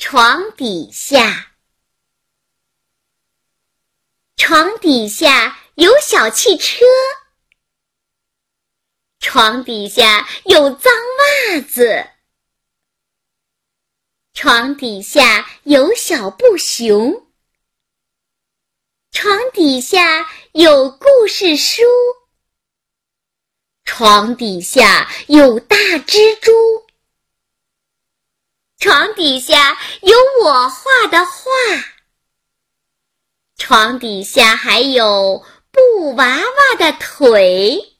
床底下。床底下有小汽车，床底下有脏袜子，床底下有小布熊，床底下有故事书，床底下有大蜘蛛，床底下有我画的画，床底下还有布娃娃的腿。